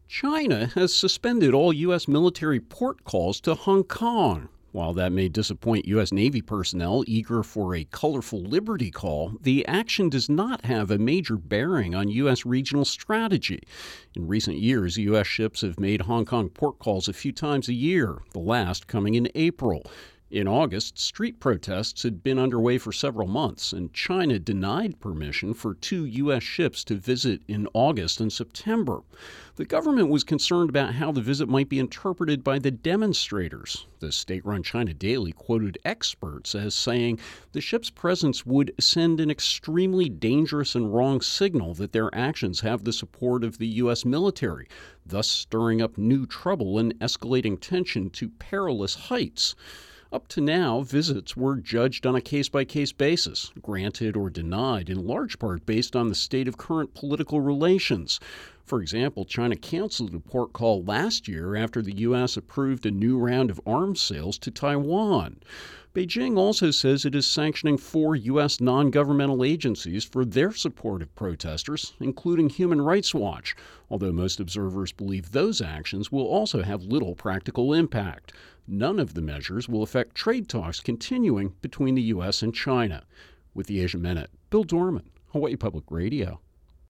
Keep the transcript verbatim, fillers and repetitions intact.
China has suspended all U S military port calls to Hong Kong. While that may disappoint U S. Navy personnel eager for a colorful liberty call, the action does not have a major bearing on U S regional strategy. In recent years, U S ships have made Hong Kong port calls a few times a year, the last coming in April. In August, street protests had been underway for several months, and China denied permission for two U S ships to visit in August and September. The government was concerned about how the visit might be interpreted by the demonstrators. The state-run China Daily quoted experts as saying the ship's presence would send an extremely dangerous and wrong signal that their actions have the support of the U S military, thus stirring up new trouble and escalating tension to perilous heights. Up to now, visits were judged on a case-by-case basis, granted or denied, in large part based on the state of current political relations. For example, China canceled a port call last year after the U S approved a new round of arms sales to Taiwan. Beijing also says it is sanctioning four U S non-governmental agencies for their support of protesters, including Human Rights Watch, although most observers believe those actions will also have little practical impact. None of the measures will affect trade talks continuing between the U S and China. With the Asia Minute, Bill Dorman, Hawaii Public Radio.